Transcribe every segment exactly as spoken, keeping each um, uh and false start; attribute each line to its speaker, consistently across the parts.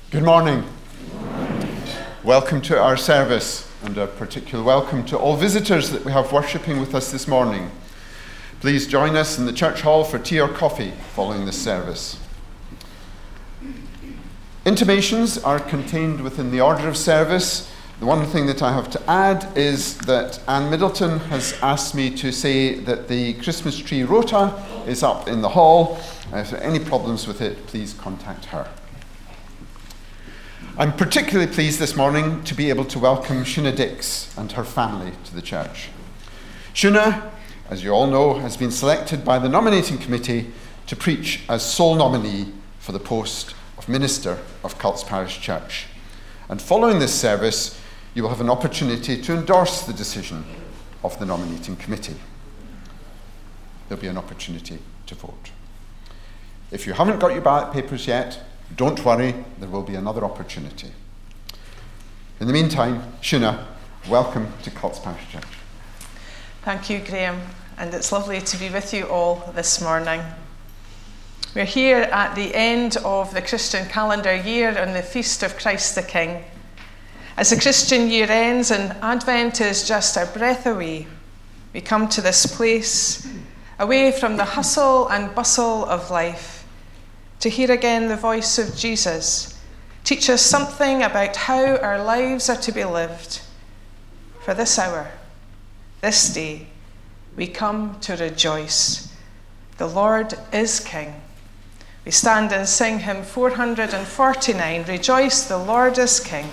Speaker 1: Good morning. Welcome to our service, and a particular welcome to all visitors that we have worshipping with us this morning. Please join us in the church hall for tea or coffee following this service. Intimations are contained within the order of service. The one thing that I have to add is that Anne Middleton has asked me to say that the Christmas tree rota is up in the hall. If there are any problems with it, please contact her. I'm particularly pleased this morning to be able to welcome Shuna Dix and her family to the church. Shuna, as you all know, has been selected by the nominating committee to preach as sole nominee for the post of Minister of Cults Parish Church. And following this service, you will have an opportunity to endorse the decision of the nominating committee. There'll be an opportunity to vote. If you haven't got your ballot papers yet, don't worry, there will be another opportunity. In the meantime, Shuna, welcome to Cults Parish Church.
Speaker 2: Thank you, Graham, and it's lovely to be with you all this morning. We're here at the end of the Christian calendar year on the Feast of Christ the King. As the Christian year ends and Advent is just a breath away, we come to this place, away from the hustle and bustle of life, to hear again the voice of Jesus teach us something about how our lives are to be lived. For this hour, this day, we come to rejoice. The Lord is King. We stand and sing hymn four hundred forty-nine, Rejoice, the Lord is King.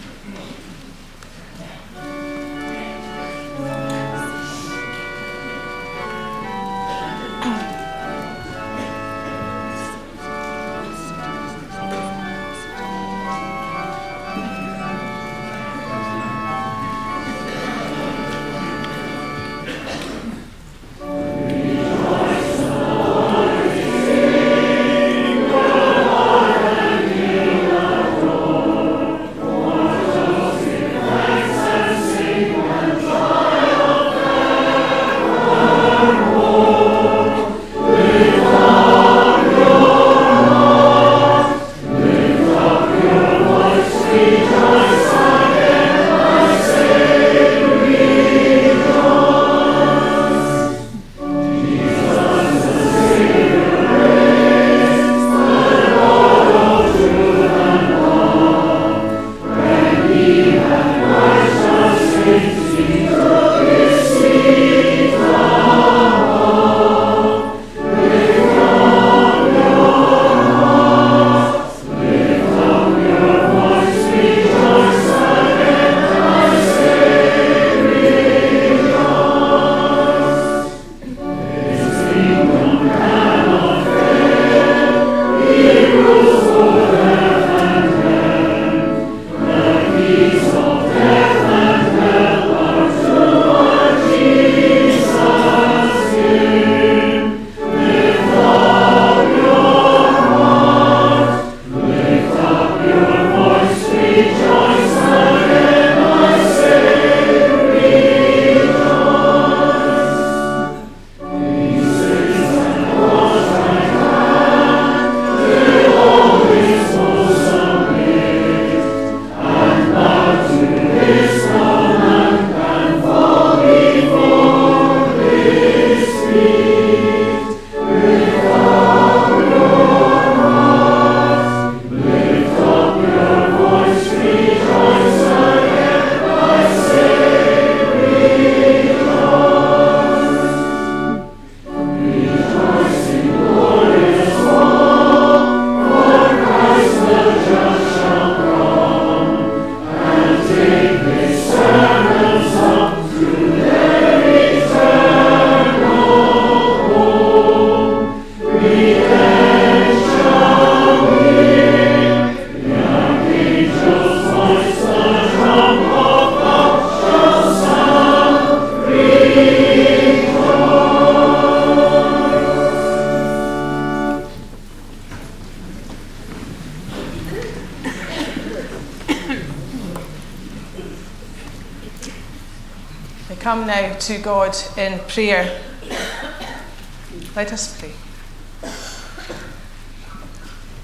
Speaker 2: Come now to God in prayer. Let us pray.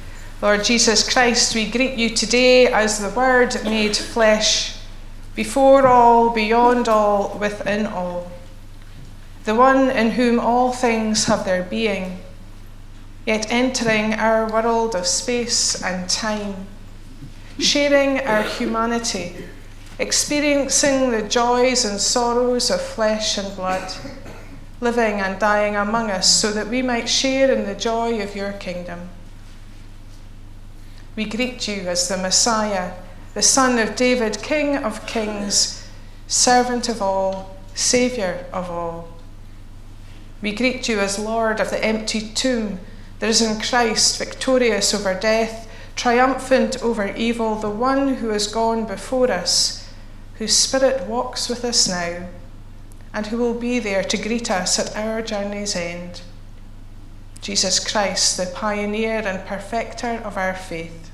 Speaker 2: Lord Jesus Christ, we greet you today as the Word made flesh, before all, beyond all, within all, the one in whom all things have their being, yet entering our world of space and time, sharing our humanity, experiencing the joys and sorrows of flesh and blood, living and dying among us so that we might share in the joy of your kingdom. We greet you as the Messiah, the Son of David, King of kings, servant of all, Saviour of all. We greet you as Lord of the empty tomb, the risen Christ, victorious over death, triumphant over evil, the one who has gone before us, whose Spirit walks with us now, and who will be there to greet us at our journey's end. Jesus Christ, the pioneer and perfecter of our faith.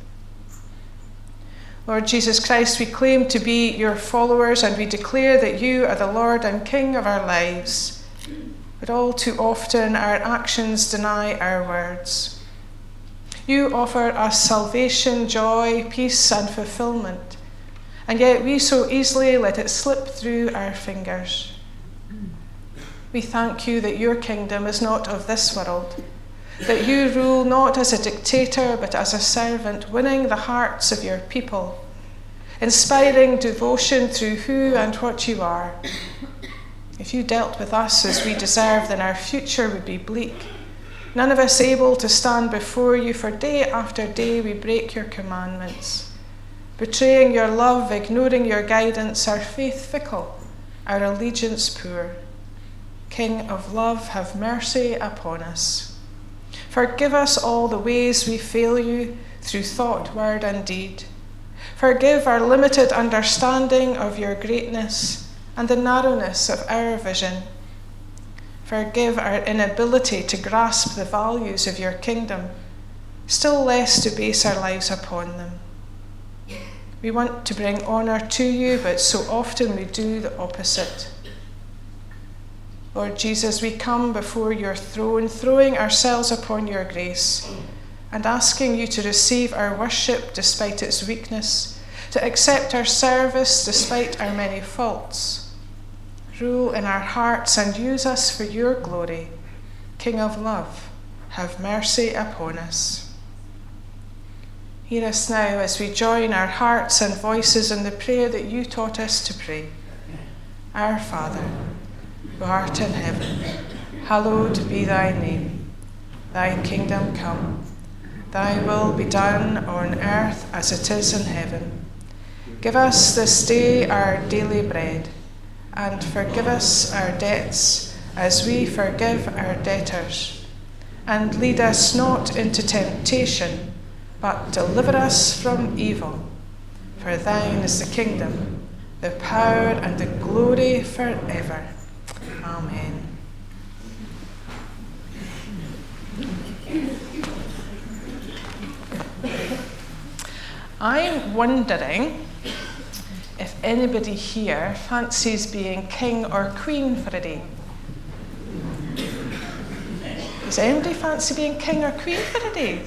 Speaker 2: Lord Jesus Christ, we claim to be your followers, and we declare that you are the Lord and King of our lives. But all too often our actions deny our words. You offer us salvation, joy, peace, and fulfillment, and yet we so easily let it slip through our fingers. We thank you that your kingdom is not of this world, that you rule not as a dictator but as a servant, winning the hearts of your people, inspiring devotion through who and what you are. If you dealt with us as we deserve, then our future would be bleak. None of us able to stand before you, for day after day we break your commandments, betraying your love, ignoring your guidance, our faith fickle, our allegiance poor. King of love, have mercy upon us. Forgive us all the ways we fail you through thought, word, and deed. Forgive our limited understanding of your greatness and the narrowness of our vision. Forgive our inability to grasp the values of your kingdom, still less to base our lives upon them. We want to bring honour to you, but so often we do the opposite. Lord Jesus, we come before your throne, throwing ourselves upon your grace and asking you to receive our worship despite its weakness, to accept our service despite our many faults. Rule in our hearts and use us for your glory. King of love, have mercy upon us. Hear us now as we join our hearts and voices in the prayer that you taught us to pray. Our Father, who art in heaven, hallowed be thy name. Thy kingdom come, thy will be done on earth as it is in heaven. Give us this day our daily bread, and forgive us our debts as we forgive our debtors. And lead us not into temptation, but deliver us from evil. For thine is the kingdom, the power, and the glory forever. Amen. I'm wondering if anybody here fancies being king or queen for a day. Does anybody fancy being king or queen for a day?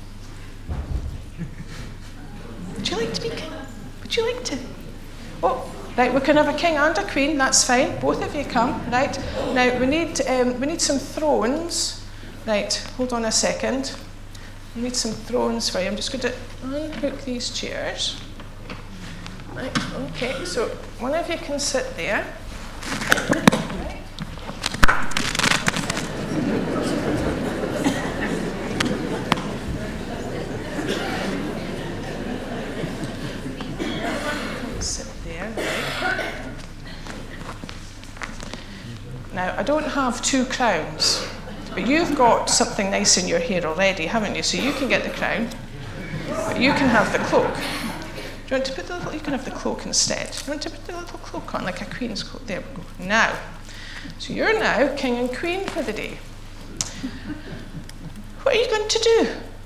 Speaker 2: Would you like to be king? Would you like to? Oh, right, we can have a king and a queen, that's fine. Both of you come, right? Now, we need, um, we need some thrones. Right, hold on a second. We need some thrones for you. I'm just going to unhook these chairs. Right, okay, so one of you can sit there. Right. Sit there, right. Now, I don't have two crowns, but you've got something nice in your hair already, haven't you? So you can get the crown, but you can have the cloak. Do you want to put the little, you can have the cloak instead. Do you want to put the little cloak on, like a queen's cloak? There we go. Now, so you're now king and queen for the day. What are you going to do?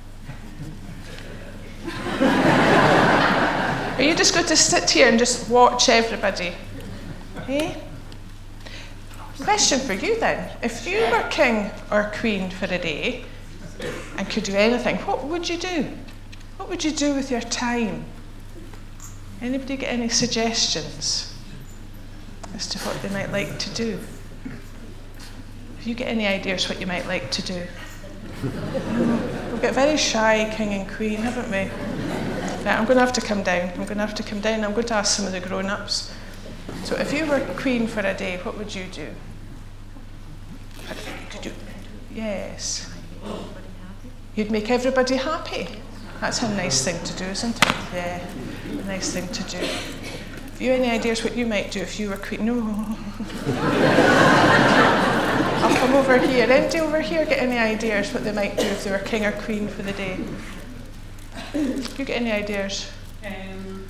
Speaker 2: Are you just going to sit here and just watch everybody? Eh? Question for you then. If you were king or queen for a day and could do anything, what would you do? What would you do with your time? Anybody get any suggestions as to what they might like to do? If you get any ideas what you might like to do? We've got very shy king and queen, haven't we? Right, I'm going to have to come down. I'm going to have to come down. I'm going to ask some of the grown-ups. So if you were queen for a day, what would you do? Could you? Yes. You'd make everybody happy. That's a nice thing to do, isn't it? Yeah, a nice thing to do. Have you any ideas what you might do if you were queen? No. I'll come over here. Anybody over here get any ideas what they might do if they were king or queen for the day? Do you get any ideas?
Speaker 3: Um,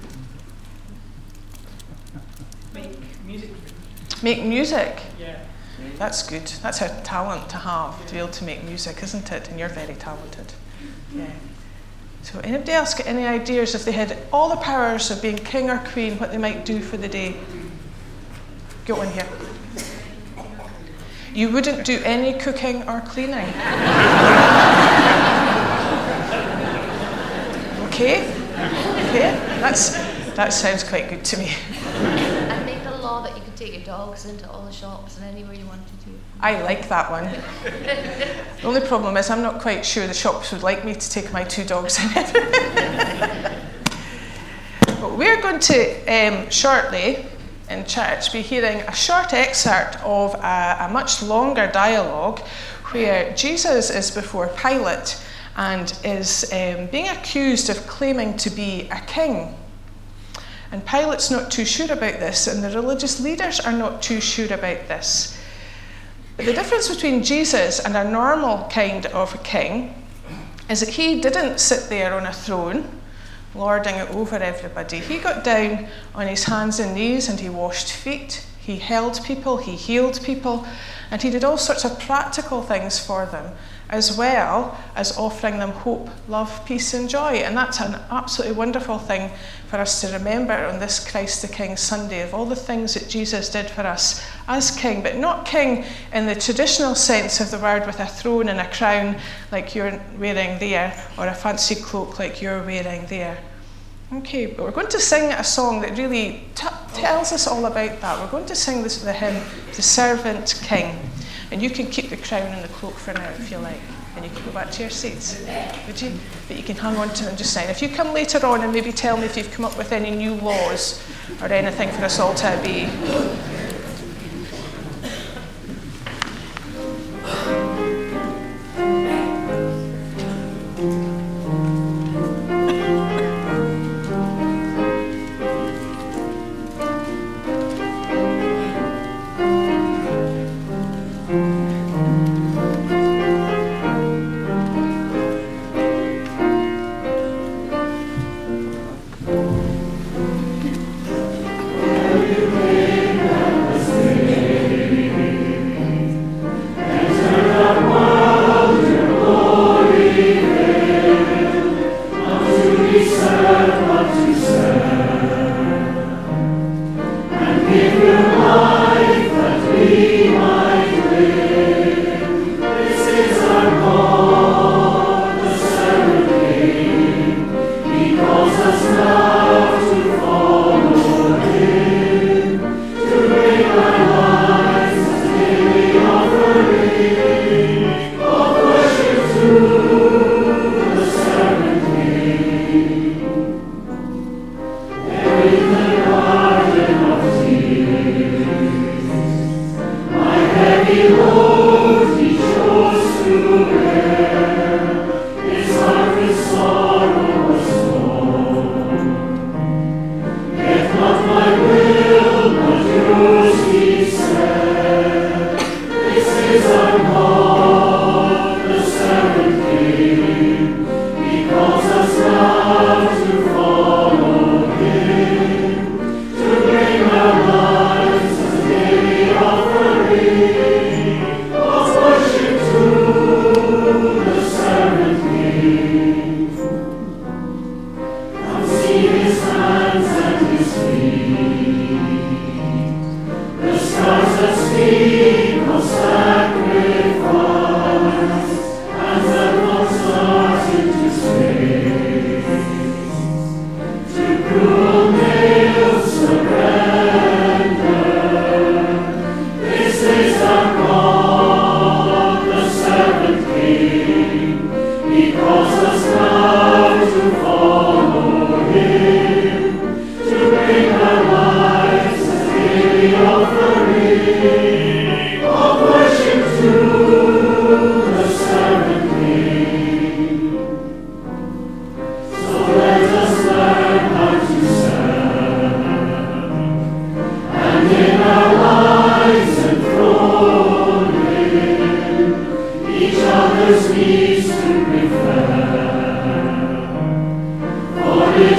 Speaker 3: make music.
Speaker 2: Make music?
Speaker 3: Yeah.
Speaker 2: That's good. That's a talent to have, to be able to make music, isn't it? And you're very talented. Yeah. So anybody else get any ideas if they had all the powers of being king or queen, what they might do for the day? Get one here. You wouldn't do any cooking or cleaning. Okay? Okay? That's, that sounds quite good to me.
Speaker 4: And make a law that you could take your dogs into all the shops and anywhere you wanted to.
Speaker 2: I like that one. The only problem is I'm not quite sure the shops would like me to take my two dogs in. But we're going to um, shortly in church be hearing a short excerpt of a, a much longer dialogue where Jesus is before Pilate and is um, being accused of claiming to be a king. And Pilate's not too sure about this, and the religious leaders are not too sure about this. But the difference between Jesus and a normal kind of a king is that he didn't sit there on a throne lording it over everybody. He got down on his hands and knees and he washed feet, he held people, he healed people, and he did all sorts of practical things for them, as well as offering them hope, love, peace and joy. And that's an absolutely wonderful thing for us to remember on this Christ the King Sunday, of all the things that Jesus did for us as king, but not king in the traditional sense of the word, with a throne and a crown like you're wearing there, or a fancy cloak like you're wearing there. Okay, but we're going to sing a song that really t- tells us all about that. We're going to sing this, the hymn, The Servant King. And you can keep the crown and the cloak for now if you like. And you can go back to your seats, would you? But you can hang on to them just now. If you come later on and maybe tell me if you've come up with any new laws or anything for us all to obey.
Speaker 5: Sorrow was born.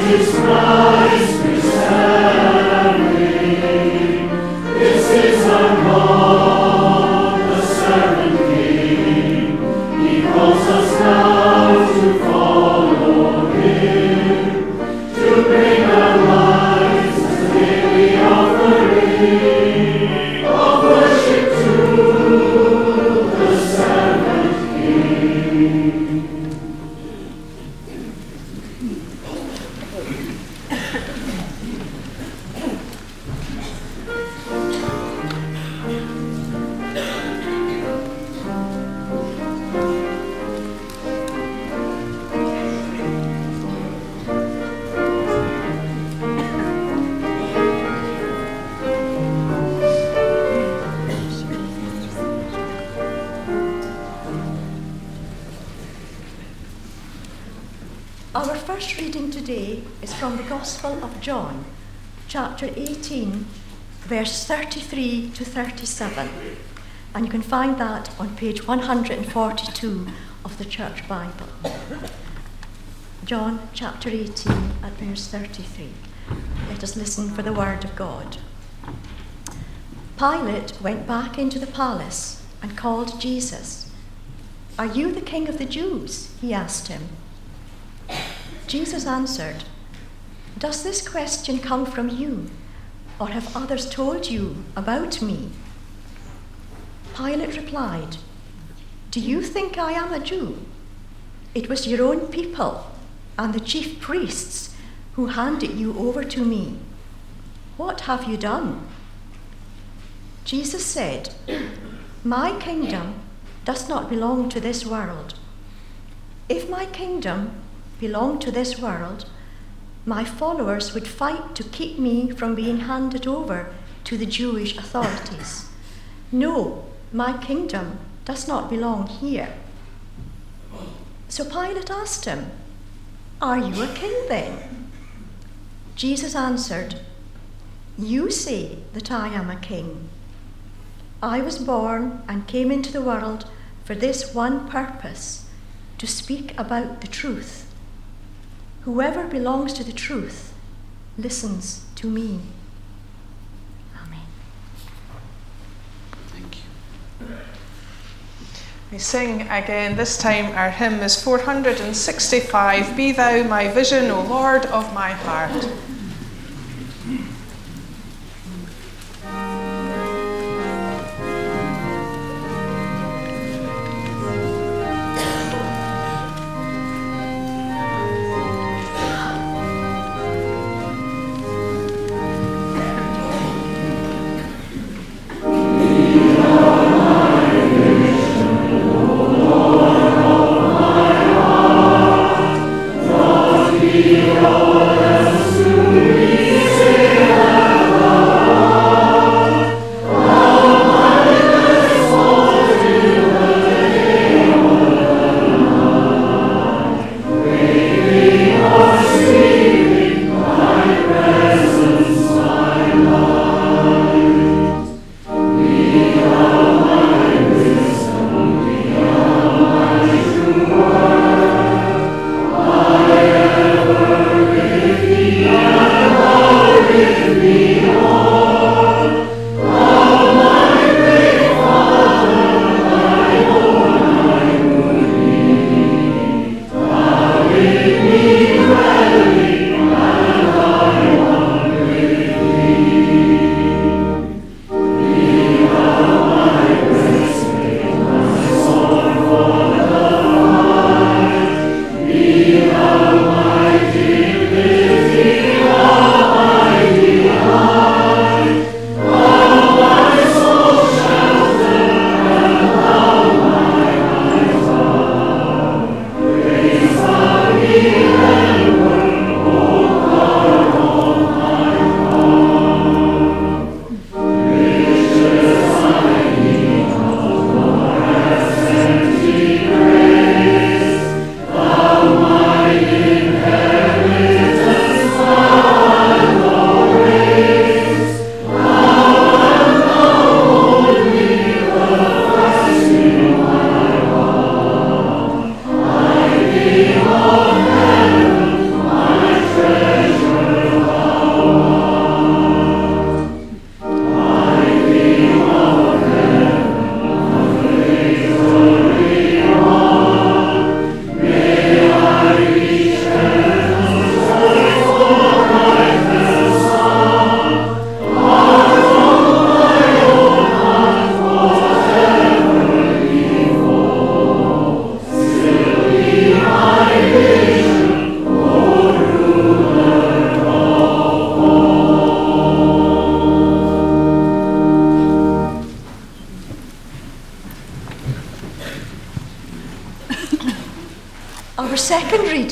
Speaker 5: Our first reading today is from the Gospel of John, chapter eighteen, verse thirty-three to thirty-seven. And you can find that on page one hundred forty-two of the Church Bible. John chapter eighteen at verse thirty-three. Let us listen for the word of God. Pilate went back into the palace and called Jesus. "Are you the king of the Jews?" he asked him. Jesus answered, "Does this question come from you, or have others told you about me?" Pilate replied, "Do you think I am a Jew? It was your own people and the chief priests who handed you over to me. What have you done?" Jesus said, "My kingdom does not belong to this world. If my kingdom belonged to this world, my followers would fight to keep me from being handed over to the Jewish authorities. No, my kingdom does not belong here." So Pilate asked him, "Are you a king then?" Jesus answered, "You say that I am a king. I was born and came into the world for this one purpose, to speak about the truth. Whoever belongs to the truth listens to me." Amen.
Speaker 1: Thank you.
Speaker 2: We sing again. This time our hymn is four hundred sixty-five, "Be Thou my vision, O Lord of my heart."
Speaker 6: Be all as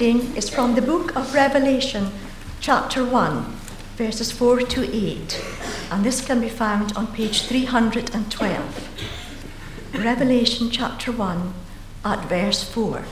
Speaker 5: reading is from the book of Revelation, chapter one, verses four to eight, and this can be found on page three hundred twelve. Revelation chapter one, at verse four.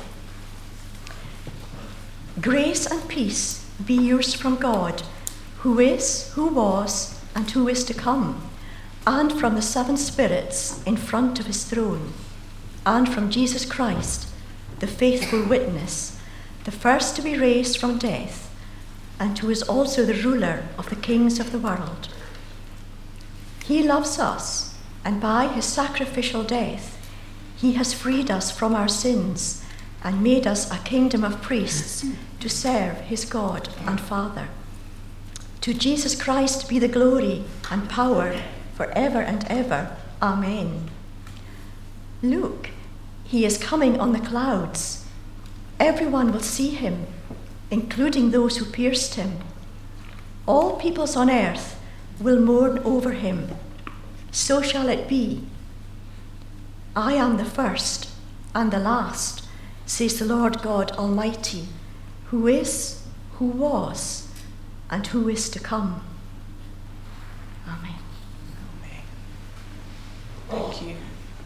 Speaker 5: Grace and peace be yours from God, who is, who was, and who is to come, and from the seven spirits in front of his throne, and from Jesus Christ, the faithful witness, the first to be raised from death, and who is also the ruler of the kings of the world. He loves us, and by his sacrificial death, he has freed us from our sins and made us a kingdom of priests to serve his God and Father. To Jesus Christ be the glory and power forever and ever. Amen. Look, he is coming on the clouds. Everyone will see him, including those who pierced him. All peoples on earth will mourn over him. So shall it be. I am the first and the last, says the Lord God Almighty, who is, who was, and who is to come. Amen.
Speaker 2: Amen. Thank you.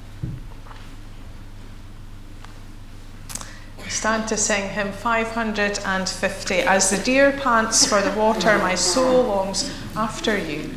Speaker 2: We stand to sing hymn five hundred fifty. As the deer pants for the water, my soul longs after you.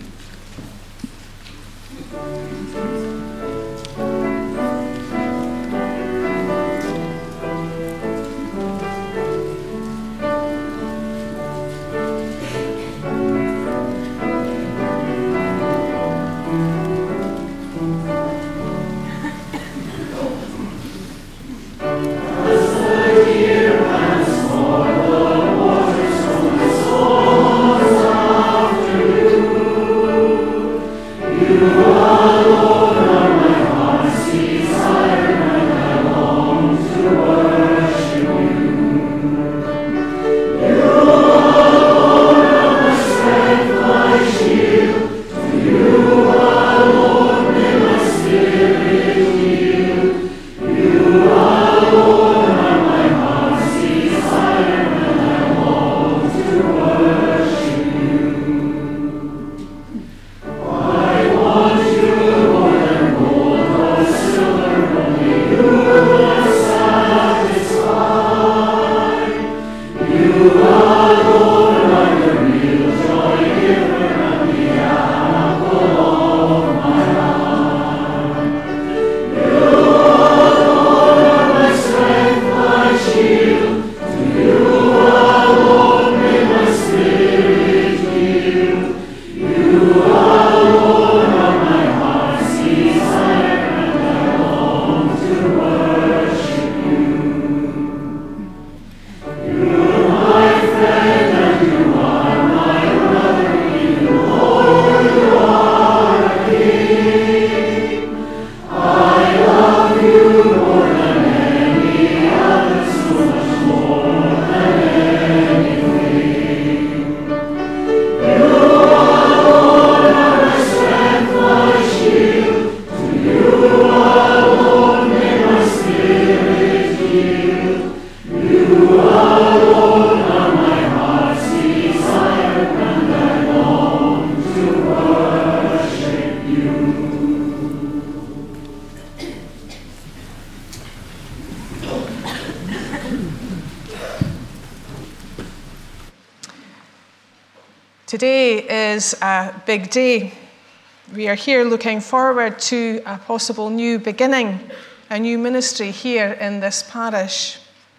Speaker 2: Today is a big day. We are here looking forward to a possible new beginning, a new ministry here in this parish.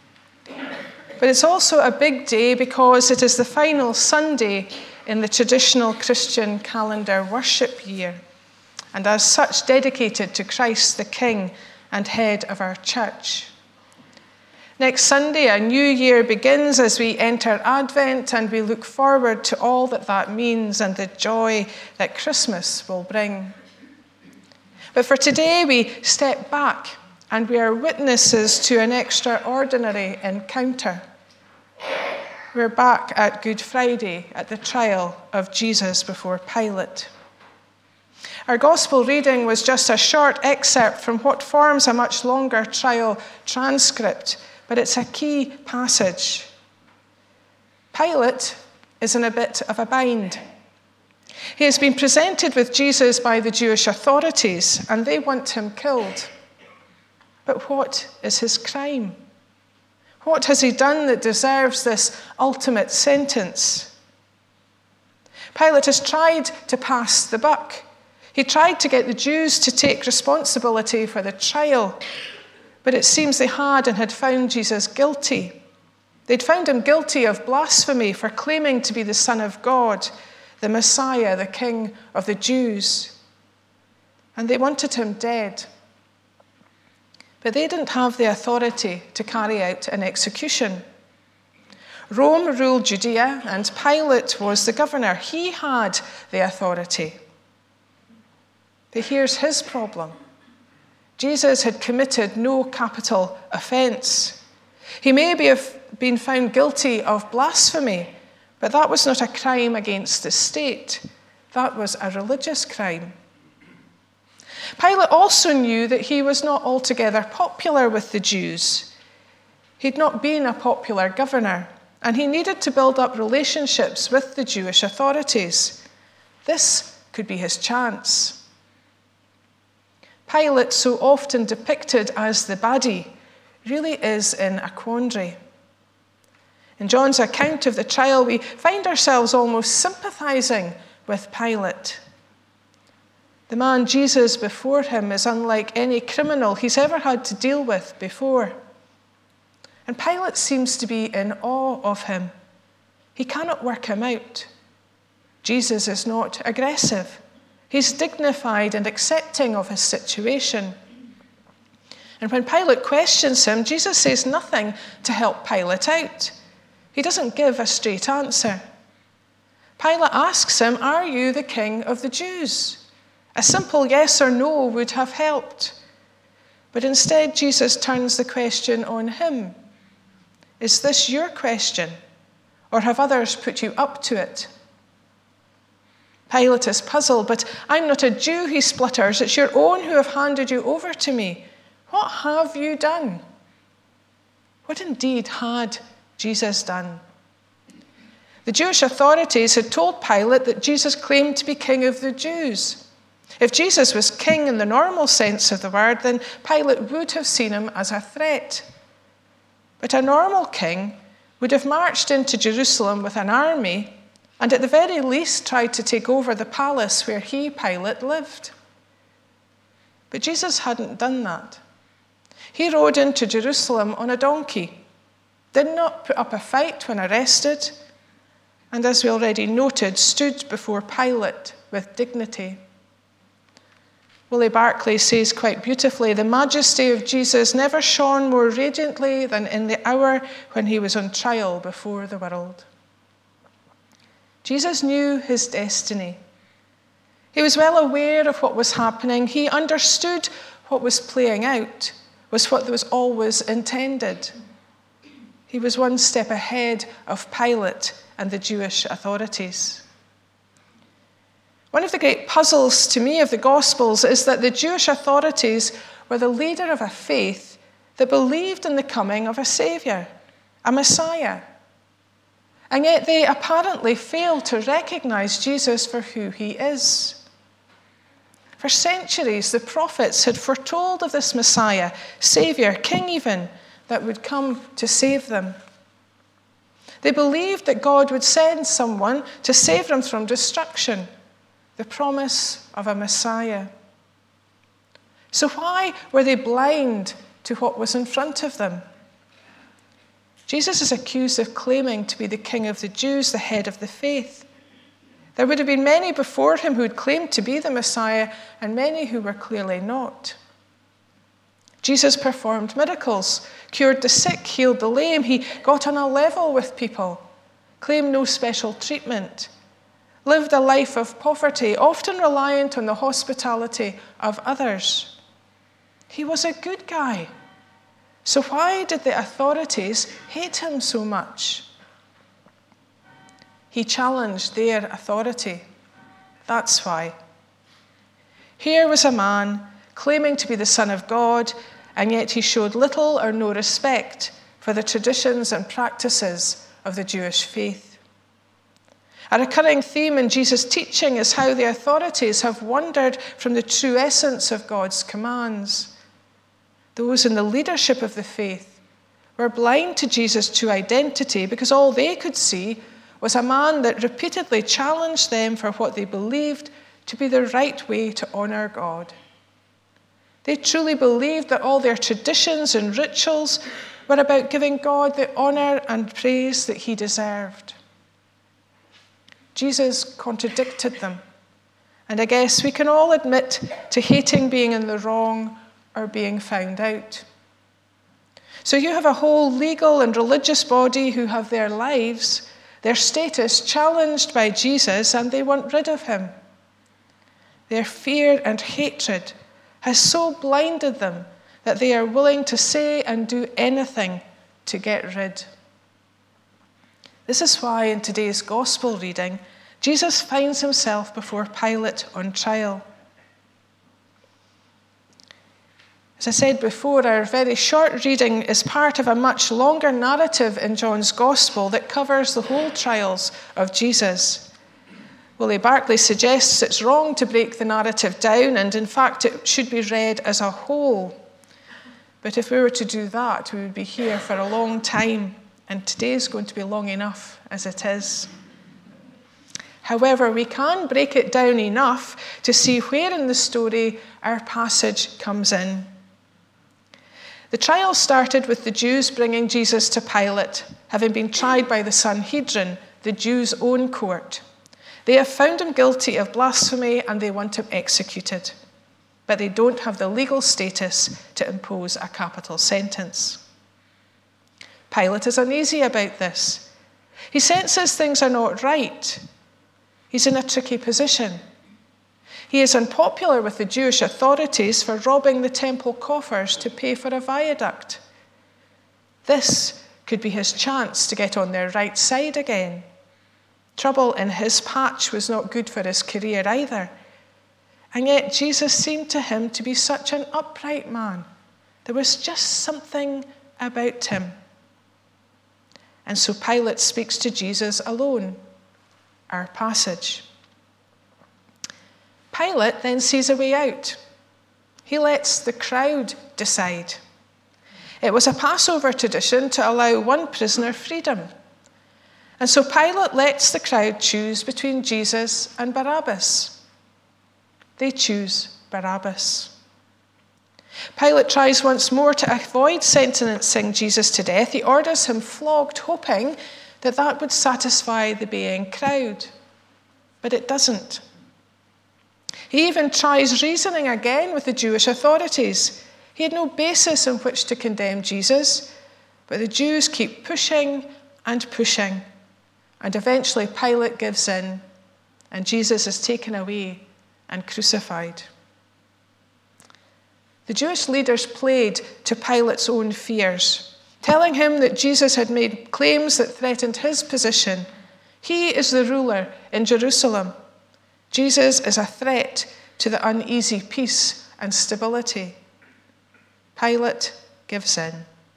Speaker 2: But it's also a big day because it is the final Sunday in the traditional Christian calendar worship year, and as such dedicated to Christ the King and head of our church. Next Sunday, a new year begins as we enter Advent, and we look forward to all that that means and the joy that Christmas will bring. But for today, we step back and we are witnesses to an extraordinary encounter. We're back at Good Friday at the trial of Jesus before Pilate. Our gospel reading was just a short excerpt from what forms a much longer trial transcript, but it's a key passage. Pilate is in a bit of a bind. He has been presented with Jesus by the Jewish authorities, and they want him killed. But what is his crime? What has he done that deserves this ultimate sentence? Pilate has tried to pass the buck. He tried to get the Jews to take responsibility for the trial, but it seems they had and had found Jesus guilty. They'd found him guilty of blasphemy for claiming to be the Son of God, the Messiah, the King of the Jews. And they wanted him dead. But they didn't have the authority to carry out an execution. Rome ruled Judea, and Pilate was the governor. He had the authority. But here's his problem. Jesus had committed no capital offence. He may have been found guilty of blasphemy, but that was not a crime against the state. That was a religious crime. Pilate also knew that he was not altogether popular with the Jews. He'd not been a popular governor, and he needed to build up relationships with the Jewish authorities. This could be his chance. Pilate, so often depicted as the baddie, really is in a quandary. In John's account of the trial, we find ourselves almost sympathizing with Pilate. The man Jesus before him is unlike any criminal he's ever had to deal with before. And Pilate seems to be in awe of him. He cannot work him out. Jesus is not aggressive. He's dignified and accepting of his situation. And when Pilate questions him, Jesus says nothing to help Pilate out. He doesn't give a straight answer. Pilate asks him, "Are you the king of the Jews?" A simple yes or no would have helped. But instead, Jesus turns the question on him. Is this your question, or have others put you up to it? Pilate is puzzled, but I'm not a Jew, he splutters. It's your own who have handed you over to me. What have you done? What indeed had Jesus done? The Jewish authorities had told Pilate that Jesus claimed to be king of the Jews. If Jesus was king in the normal sense of the word, then Pilate would have seen him as a threat. But a normal king would have marched into Jerusalem with an army and at the very least tried to take over the palace where he, Pilate, lived. But Jesus hadn't done that. He rode into Jerusalem on a donkey, did not put up a fight when arrested, and as we already noted, stood before Pilate with dignity. Willie Barclay says quite beautifully, the majesty of Jesus never shone more radiantly than in the hour when he was on trial before the world. Jesus knew his destiny. He was well aware of what was happening. He understood what was playing out was what was always intended. He was one step ahead of Pilate and the Jewish authorities. One of the great puzzles to me of the Gospels is that the Jewish authorities were the leader of a faith that believed in the coming of a Saviour, a Messiah. And yet they apparently failed to recognize Jesus for who he is. For centuries, the prophets had foretold of this Messiah, Saviour, King even, that would come to save them. They believed that God would send someone to save them from destruction, the promise of a Messiah. So why were they blind to what was in front of them? Jesus is accused of claiming to be the King of the Jews, the head of the faith. There would have been many before him who had claimed to be the Messiah, and many who were clearly not. Jesus performed miracles, cured the sick, healed the lame. He got on a level with people, claimed no special treatment, lived a life of poverty, often reliant on the hospitality of others. He was a good guy. So why did the authorities hate him so much? He challenged their authority. That's why. Here was a man claiming to be the Son of God, and yet he showed little or no respect for the traditions and practices of the Jewish faith. A recurring theme in Jesus' teaching is how the authorities have wandered from the true essence of God's commands. Those in the leadership of the faith were blind to Jesus' true identity because all they could see was a man that repeatedly challenged them for what they believed to be the right way to honor God. They truly believed that all their traditions and rituals were about giving God the honor and praise that he deserved. Jesus contradicted them, and I guess we can all admit to hating being in the wrong or being found out. So you have a whole legal and religious body who have their lives, their status challenged by Jesus, and they want rid of him. Their fear and hatred has so blinded them that they are willing to say and do anything to get rid. This is why in today's gospel reading, Jesus finds himself before Pilate on trial. As I said before, our very short reading is part of a much longer narrative in John's Gospel that covers the whole trials of Jesus. Willie Barclay suggests it's wrong to break the narrative down, and in fact it should be read as a whole. But if we were to do that, we would be here for a long time, and today's going to be long enough as it is. However, we can break it down enough to see where in the story our passage comes in. The trial started with the Jews bringing Jesus to Pilate, having been tried by the Sanhedrin, the Jews' own court. They have found him guilty of blasphemy and they want him executed, but they don't have the legal status to impose a capital sentence. Pilate is uneasy about this. He senses things are not right. He's in a tricky position. He is unpopular with the Jewish authorities for robbing the temple coffers to pay for a viaduct. This could be his chance to get on their right side again. Trouble in his patch was not good for his career either. And yet Jesus seemed to him to be such an upright man. There was just something about him. And so Pilate speaks to Jesus alone. Our passage. Pilate then sees a way out. He lets the crowd decide. It was a Passover tradition to allow one prisoner freedom. And so Pilate lets the crowd choose between Jesus and Barabbas. They choose Barabbas. Pilate tries once more to avoid sentencing Jesus to death. He orders him flogged, hoping that that would satisfy the baying crowd. But it doesn't. He even tries reasoning again with the Jewish authorities. He had no basis on which to condemn Jesus, but the Jews keep pushing and pushing, and eventually Pilate gives in, and Jesus is taken away and crucified. The Jewish leaders played to Pilate's own fears, telling him that Jesus had made claims that threatened his position. He is the ruler in Jerusalem. Jesus is a threat to the uneasy peace and stability. Pilate gives in.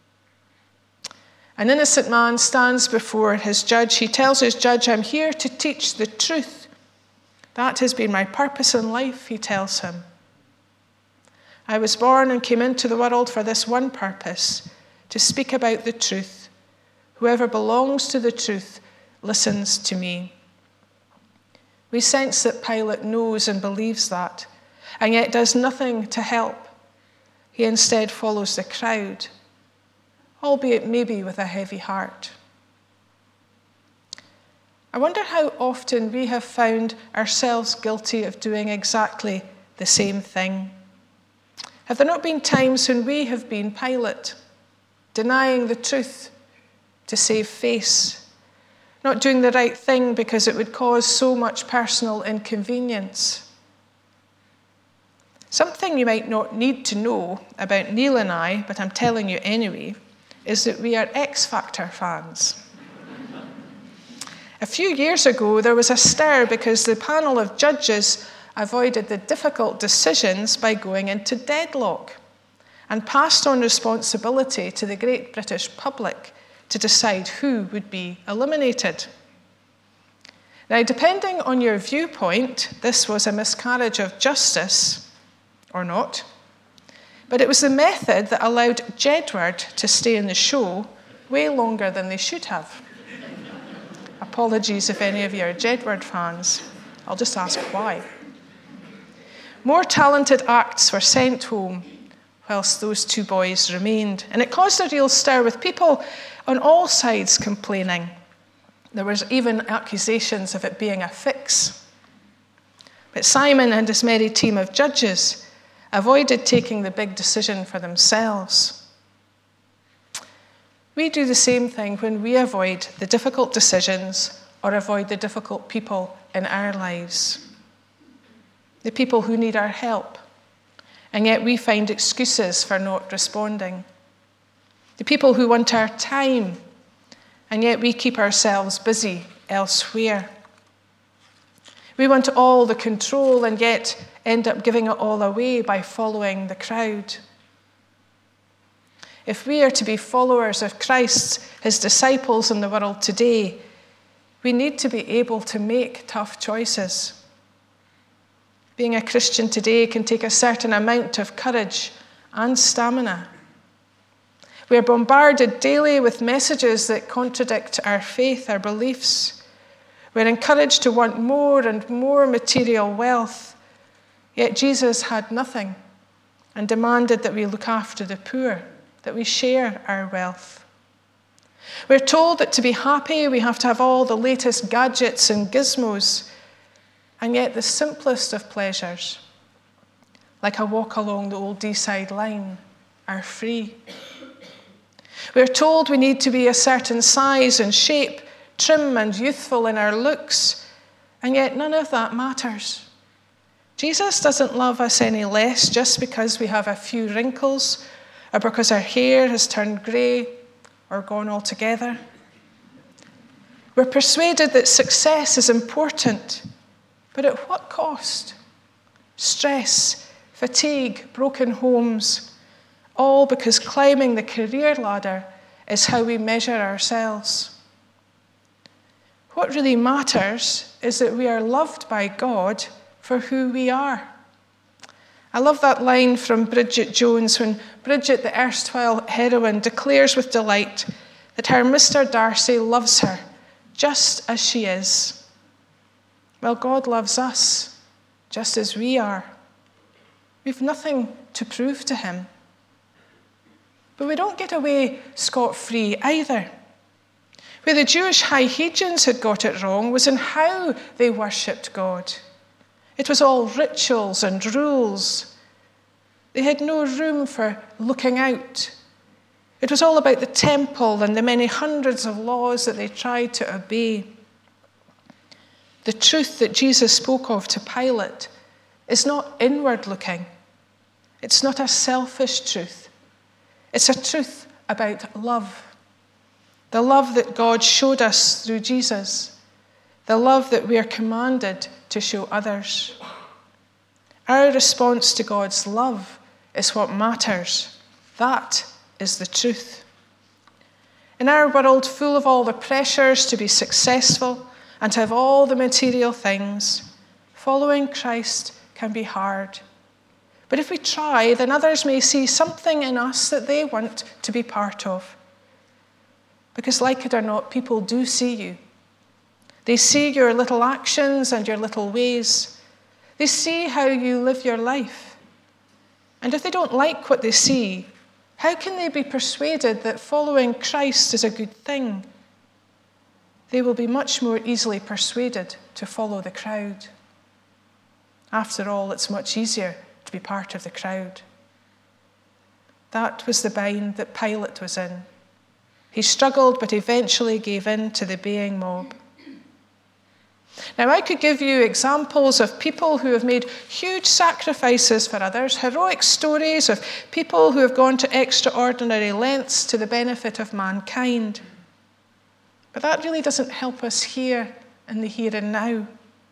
Speaker 2: An innocent man stands before his judge. He tells his judge, "I'm here to teach the truth. That has been my purpose in life," he tells him. "I was born and came into the world for this one purpose, to speak about the truth. Whoever belongs to the truth listens to me." We sense that Pilate knows and believes that, and yet does nothing to help. He instead follows the crowd, albeit maybe with a heavy heart. I wonder how often we have found ourselves guilty of doing exactly the same thing. Have there not been times when we have been Pilate, denying the truth to save face, not doing the right thing because it would cause so much personal inconvenience? Something you might not need to know about Neil and I, but I'm telling you anyway, is that we are X Factor fans. A few years ago, there was a stir because the panel of judges avoided the difficult decisions by going into deadlock and passed on responsibility to the great British public to decide who would be eliminated. Now, depending on your viewpoint, this was a miscarriage of justice, or not, but it was the method that allowed Jedward to stay in the show way longer than they should have. Apologies if any of you are Jedward fans. I'll just ask why. More talented acts were sent home whilst those two boys remained, and it caused a real stir with people on all sides complaining. There was even accusations of it being a fix. But Simon and his merry team of judges avoided taking the big decision for themselves. We do the same thing when we avoid the difficult decisions or avoid the difficult people in our lives. The people who need our help, and yet we find excuses for not responding. The people who want our time, and yet we keep ourselves busy elsewhere. We want all the control and yet end up giving it all away by following the crowd. If we are to be followers of Christ, his disciples in the world today, we need to be able to make tough choices. Being a Christian today can take a certain amount of courage and stamina. We are bombarded daily with messages that contradict our faith, our beliefs. We're encouraged to want more and more material wealth, yet Jesus had nothing and demanded that we look after the poor, that we share our wealth. We're told that to be happy, we have to have all the latest gadgets and gizmos, and yet the simplest of pleasures, like a walk along the old Deeside line, are free. We're told we need to be a certain size and shape, trim and youthful in our looks, and yet none of that matters. Jesus doesn't love us any less just because we have a few wrinkles or because our hair has turned grey or gone altogether. We're persuaded that success is important, but at what cost? Stress, fatigue, broken homes, all because climbing the career ladder is how we measure ourselves. What really matters is that we are loved by God for who we are. I love that line from Bridget Jones when Bridget, the erstwhile heroine, declares with delight that her Mister Darcy loves her just as she is. Well, God loves us just as we are. We've nothing to prove to him. But we don't get away scot-free either. Where the Jewish high-Hegians had got it wrong was in how they worshipped God. It was all rituals and rules. They had no room for looking out. It was all about the temple and the many hundreds of laws that they tried to obey. The truth that Jesus spoke of to Pilate is not inward-looking. It's not a selfish truth. It's a truth about love. The love that God showed us through Jesus. The love that we are commanded to show others. Our response to God's love is what matters. That is the truth. In our world full of all the pressures to be successful and to have all the material things, following Christ can be hard. But if we try, then others may see something in us that they want to be part of. Because like it or not, people do see you. They see your little actions and your little ways. They see how you live your life. And if they don't like what they see, how can they be persuaded that following Christ is a good thing? They will be much more easily persuaded to follow the crowd. After all, it's much easier to be part of the crowd. That was the bind that Pilate was in. He struggled, but eventually gave in to the baying mob. Now, I could give you examples of people who have made huge sacrifices for others, heroic stories of people who have gone to extraordinary lengths to the benefit of mankind. But that really doesn't help us here in the here and now.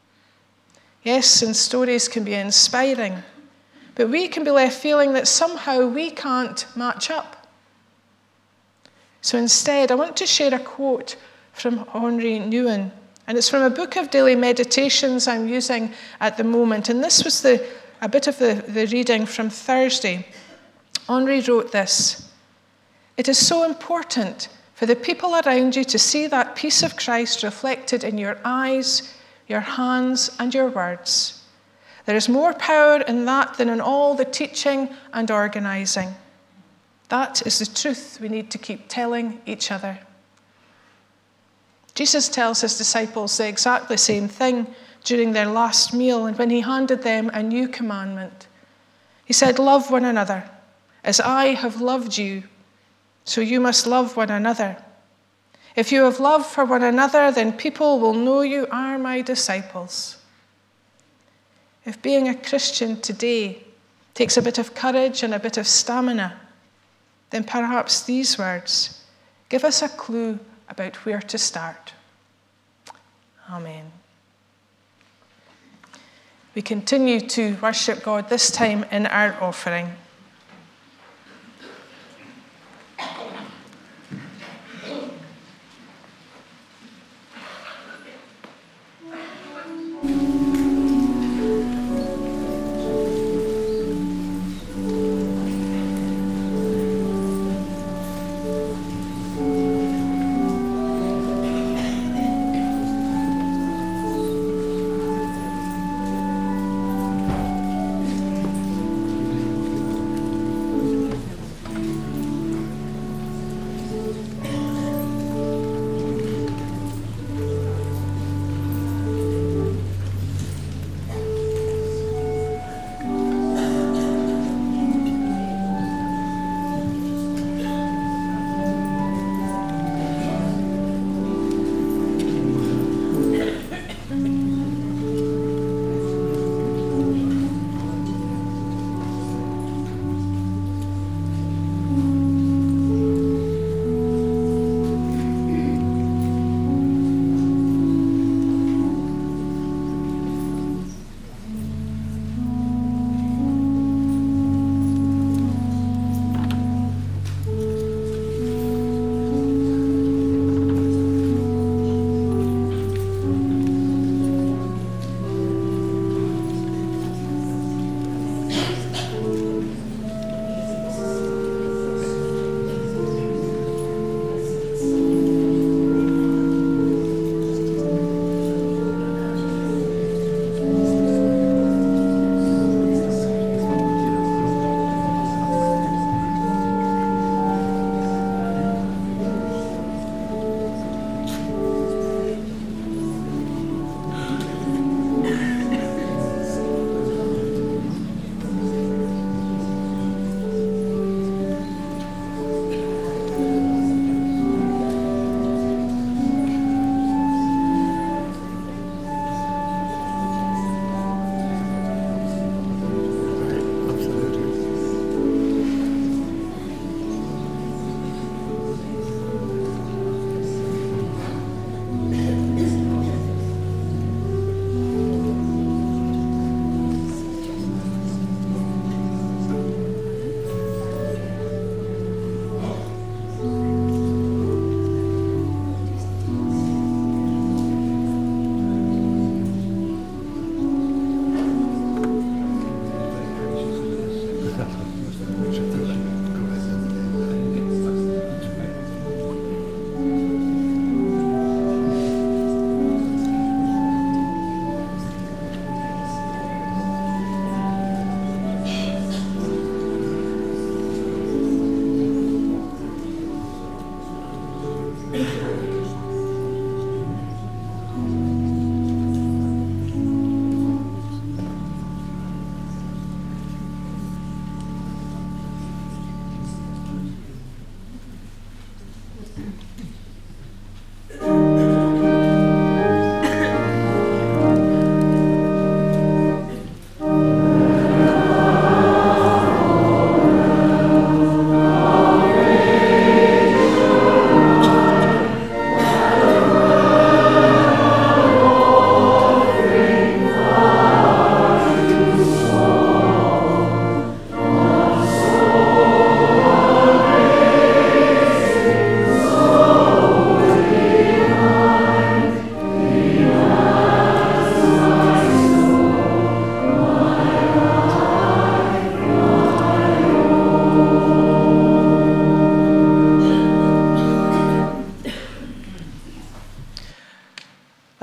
Speaker 2: Yes, and stories can be inspiring, but we can be left feeling that somehow we can't match up. So instead, I want to share a quote from Henri Nouwen, and it's from a book of daily meditations I'm using at the moment. And this was the, a bit of the, the reading from Thursday. Henri wrote this: "It is so important for the people around you to see that peace of Christ reflected in your eyes, your hands, and your words. There is more power in that than in all the teaching and organising. That is the truth we need to keep telling each other." Jesus tells his disciples the exactly same thing during their last meal and when he handed them a new commandment. He said, "Love one another. As I have loved you, so you must love one another. If you have love for one another, then people will know you are my disciples." If being a Christian today takes a bit of courage and a bit of stamina, then perhaps these words give us a clue about where to start. Amen. We continue to worship God, this time in our offering.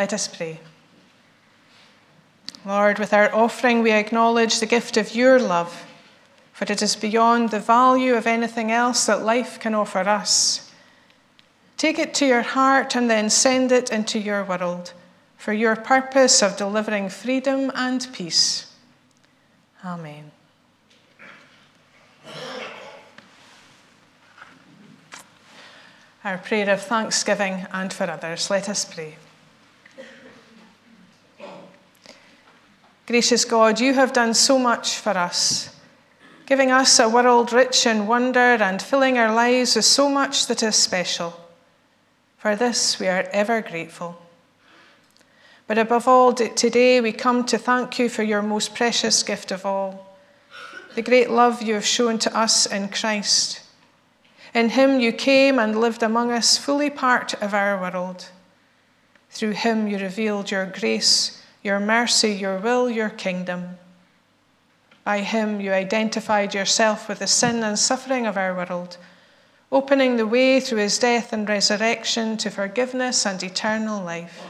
Speaker 2: Let us pray. Lord, with our offering we acknowledge the gift of your love, for it is beyond the value of anything else that life can offer us. Take it to your heart and then send it into your world for your purpose of delivering freedom and peace. Amen. Our prayer of thanksgiving and for others. Let us pray. Gracious God, you have done so much for us, giving us a world rich in wonder and filling our lives with so much that is special. For this we are ever grateful. But above all, today we come to thank you for your most precious gift of all, the great love you have shown to us in Christ. In him you came and lived among us, fully part of our world. Through him you revealed your grace, your mercy, your will, your kingdom. By him you identified yourself with the sin and suffering of our world, opening the way through his death and resurrection to forgiveness and eternal life.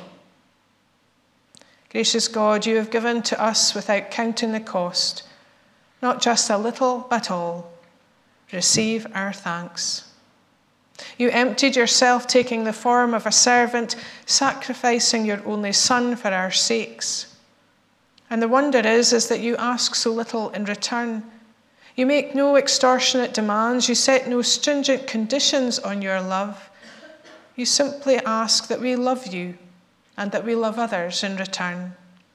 Speaker 2: Gracious God, you have given to us without counting the cost, not just a little, but all. Receive our thanks. You emptied yourself, taking the form of a servant, sacrificing your only Son for our sakes. And the wonder is, is that you ask so little in return. You make no extortionate demands. You set no stringent conditions on your love. You simply ask that we love you and that we love others in return.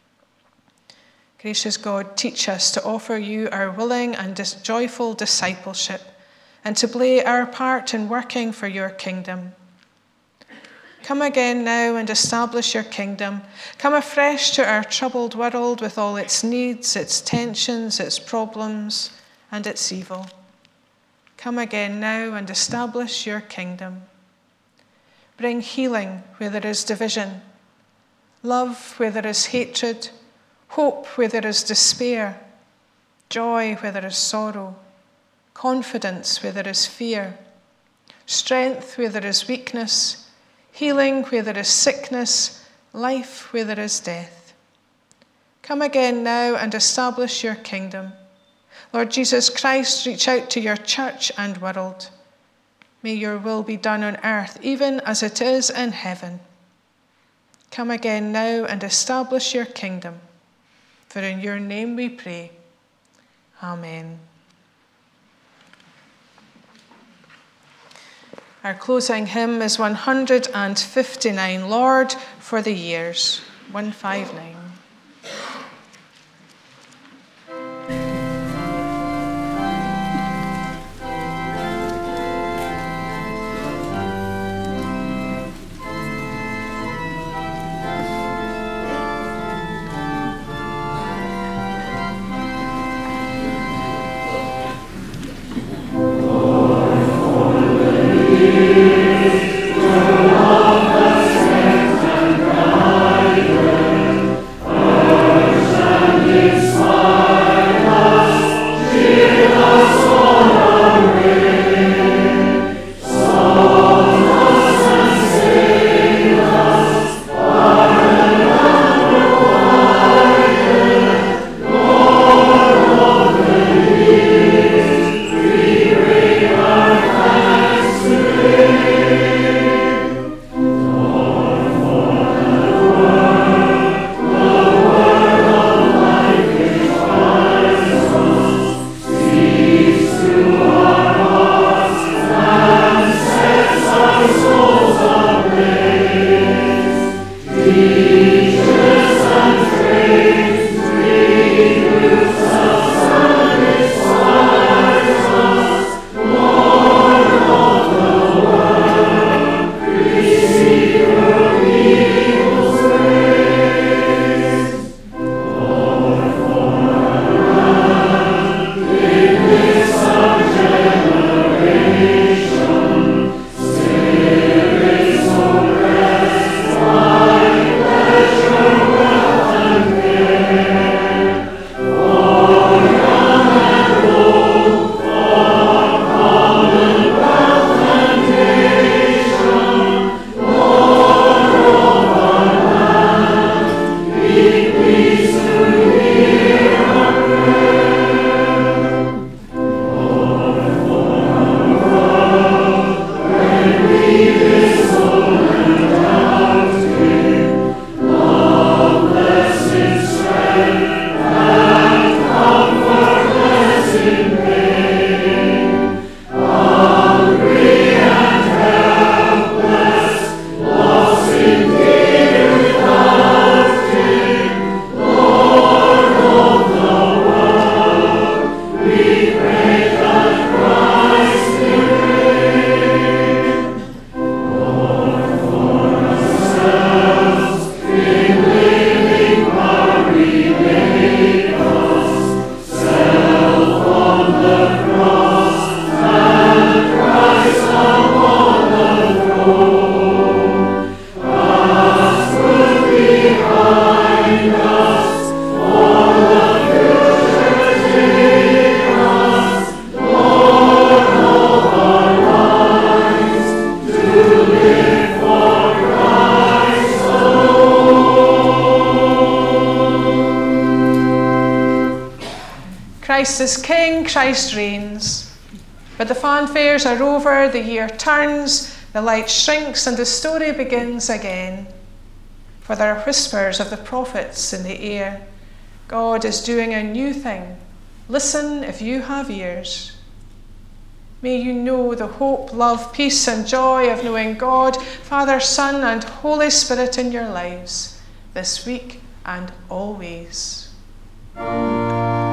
Speaker 2: Gracious God, teach us to offer you our willing and dis- joyful discipleship and to play our part in working for your kingdom. Come again now and establish your kingdom. Come afresh to our troubled world with all its needs, its tensions, its problems, and its evil. Come again now and establish your kingdom. Bring healing where there is division, love where there is hatred, hope where there is despair, joy where there is sorrow, confidence where there is fear, strength where there is weakness, healing where there is sickness, life where there is death. Come again now and establish your kingdom. Lord Jesus Christ, reach out to your church and world. May your will be done on earth, even as it is in heaven. Come again now and establish your kingdom. For in your name we pray. Amen. Our closing hymn is one hundred fifty-nine, Lord, for the years, one fifty-nine. Christ is King, Christ reigns. But the fanfares are over, the year turns, the light shrinks, and the story begins again. For there are whispers of the prophets in the air. God is doing a new thing. Listen if you have ears. May you know the hope, love, peace, and joy of knowing God, Father, Son, and Holy Spirit in your lives, this week and always.